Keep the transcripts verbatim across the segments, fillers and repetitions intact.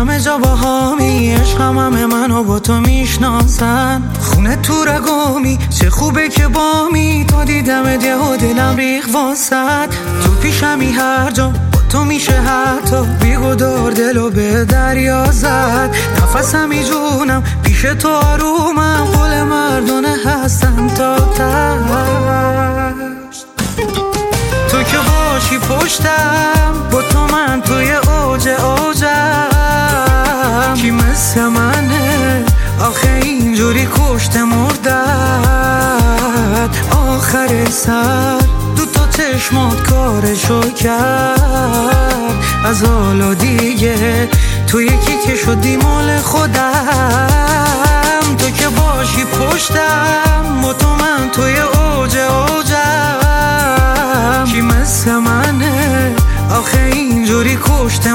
همه جا با هامی، عشقم همه منو با تو میشناسن. خونه تو رگامی، چه خوبه که بامی، تا دیدم ده و دلم ریخ واسد. تو پیشمی هر جا با تو میشه حتی بیگدار دلو به دریا زد. نفسم جونم پیش تو آرومم، قول مردونه هستم تا تشت. تو که باشی پشتم، با تو من توی اوج اوجم. کی مثل منه آخه اینجوری کشته مردد. آخر سر دو تا چشمات کارشو کرد. از حالا دیگه تو یکی که شدی مال خودم. تو که باشی پشتم، با تو من توی اوج اوجم. کی مثل منه آخه اینجوری کشته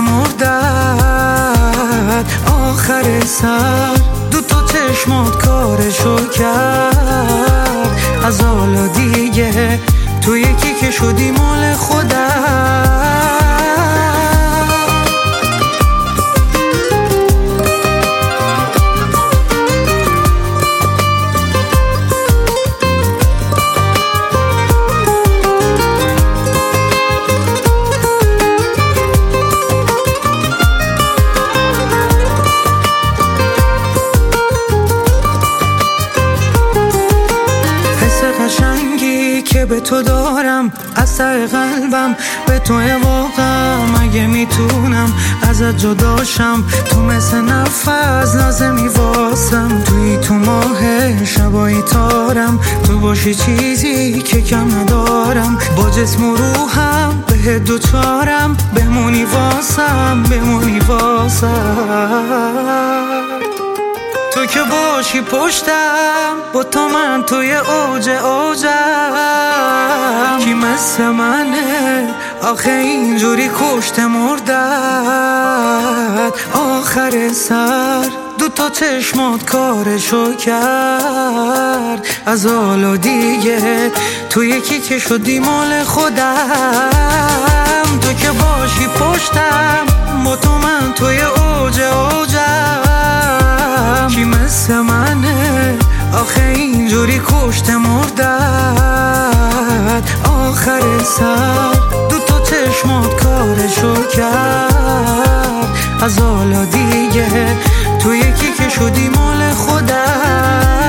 مردد. آخر سر دو تا چشمات کارشو کرد. از حالا دیگه تو یکی که شدی مال خودم. قشنگی که به تو دارم از ته قلبم، به تو واقعم. اگه میتونم ازت جداشم، تو مثل نفس لازمی واسم. توی تو ماه شبایی تارم، تو باشی چیزی که کم ندارم. با جسم و روحم به دوچارم، بمونی واسم بمونی واسم. تو که باشی پشتم، با تو من توی اوج اوجم. کی مثل منه آخه اینجوری کشته مردد. آخر سر دو تا چشمات کارشو کرد. از حالا دیگه تو یکی که شدی مال خودم. تو که باشی پشتم، با تو من توی اوج اوجم. کی مثل منه آخه اینجوری کشته مردد. آخر سر دو تا چشمات کارشو کرد. از حالا دیگه تو یکی که شدی مال خودم.